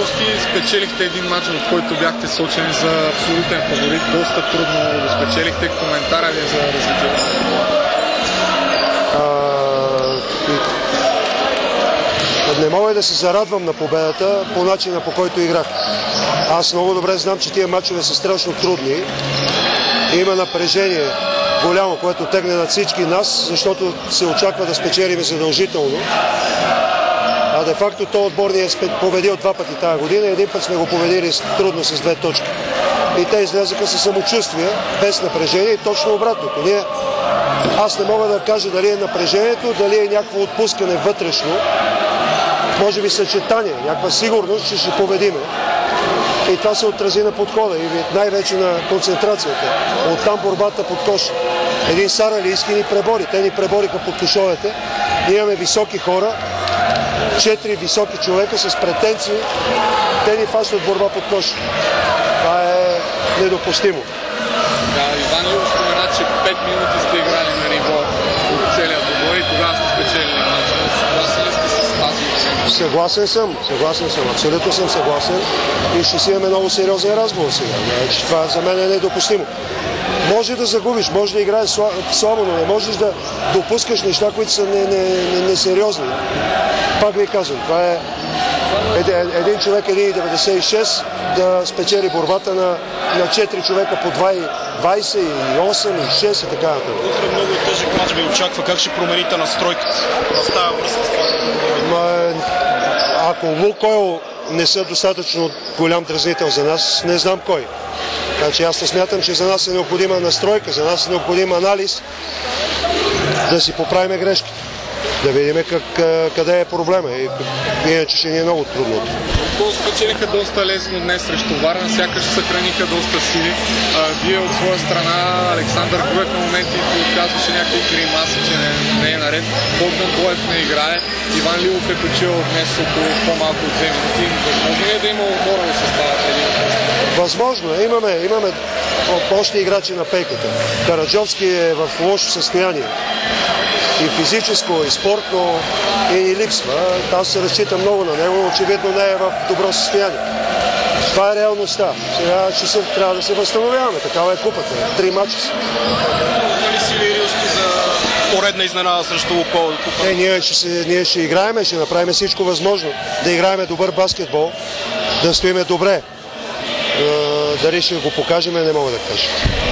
гости спечелихте един матч, в който бяхте сочени за абсолютен фаворит. Доста трудно го спечелихте. Коментара ви за развитието? Не мога да се зарадвам на победата по начина, по който играх. Аз много добре знам, че тия матчове са страшно трудни. Има напрежение голямо, което тегне над всички нас, защото се очаква да спечелим задължително. А де-факто този отбор ни е победил 2 пъти тази година. Един път сме го победили трудно с 2 точки. И те излезаха със самочувствие, без напрежение и точно обратното. Аз не мога да кажа дали е напрежението, дали е някакво отпускане вътрешно. Може би съчетание, някаква сигурност, че ще победиме. И това се отрази на подхода и най-вече на концентрацията. Оттам борбата под кош. Един Саралийски ни пребори. Те ни пребориха под кошовете. Ние имаме високи хора, 4 високи човека с претенции. Те ни фащат борба под кош. Това е недопустимо. Да, Иван Лилов спомена, че 5 минути сте играли на ниво от целия добор и тогава сте спечелили матча. Съгласен ли сте с тази оценка? Съгласен съм. Абсолютно съм съгласен. И ще си имаме много сериозен разговор сега. Че това за мен е недопустимо. Може да загубиш, може да играеш слабо, но не можеш да допускаш неща, които са несериозни. Пак ви казвам, това е един човек 1,96 да спечели борбата на 4 човека по 2,20 и 8 и 6 и така нататък. Утре много тежък мач ви очаква. Как ще промените настройката в тази връзка с това? Ако Лукойл не са достатъчно голям дразнител за нас, не знам кой. Така че аз не смятам, че за нас е необходима настройка, за нас е необходим анализ да си поправим грешките. Да видим къде е проблема. Иначе ще ни е много трудно. Спечелиха доста лесно днес срещу Варна, сякаш съхраниха доста сили. Вие от своя страна, Александър Груев на моменти показваше някакви гримаси, че не е наред. Богдан Боев не играе. Иван Лилов е почил днес около по-малко от 2 минути. Възможно ли е да има хора да съставят един? Възможно е. Имаме още играчи на пейката. Караджовски е в лошо състояние. И физическо, и спортно, и ни липсва. Аз се разчитам много на него, очевидно не е в добро състояние. Това е реалността. Сега трябва да се възстановяваме. Такава е купата. 3 мача са. Дали си Лирилски за поредна изненада срещу Лукойл? Ние ще играем, ще направим всичко възможно. Да играем добър баскетбол, да стоиме добре. Дали ще го покажем, не мога да кажа.